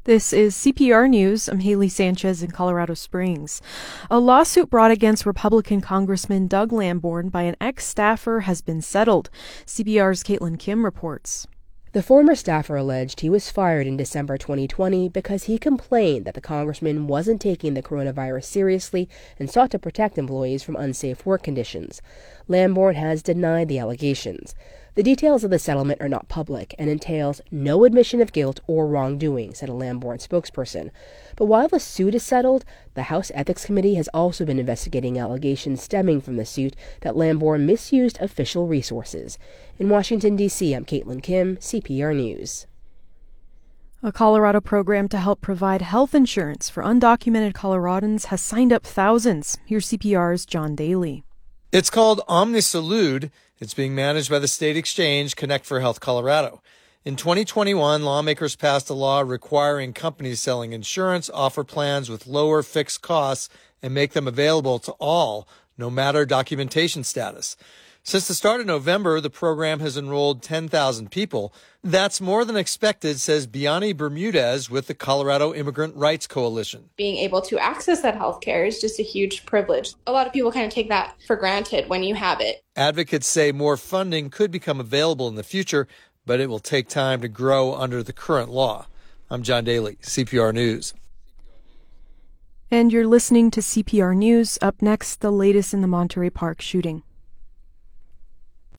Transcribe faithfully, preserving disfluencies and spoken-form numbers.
This is C P R News. I'm Haley Sanchez in Colorado Springs. A lawsuit brought against Republican Congressman Doug Lamborn by an ex-staffer has been settled. C P R's Caitlin Kim reports. The former staffer alleged he was fired in December twenty twenty because he complained that the congressman wasn't taking the coronavirus seriously and sought to protect employees from unsafe work conditions. Lamborn has denied the allegations. The details of the settlement are not public and entails no admission of guilt or wrongdoing, said a Lamborn spokesperson. But while the suit is settled, the House Ethics Committee has also been investigating allegations stemming from the suit that Lamborn misused official resources. In Washington, D C, I'm Caitlin Kim, C P R News. A Colorado program to help provide health insurance for undocumented Coloradans has signed up thousands. Here's C P R's John Daly. It's called OmniSalud. It's being managed by the state exchange Connect for Health Colorado. In twenty twenty-one, lawmakers passed a law requiring companies selling insurance offer plans with lower fixed costs and make them available to all, no matter documentation status. Since the start of November, the program has enrolled ten thousand people. That's more than expected, says Biani Bermudez with the Colorado Immigrant Rights Coalition. Being able to access that health care is just a huge privilege. A lot of people kind of take that for granted when you have it. Advocates say more funding could become available in the future, but it will take time to grow under the current law. I'm John Daly, C P R News. And you're listening to C P R News. Up next, the latest in the Monterey Park shooting.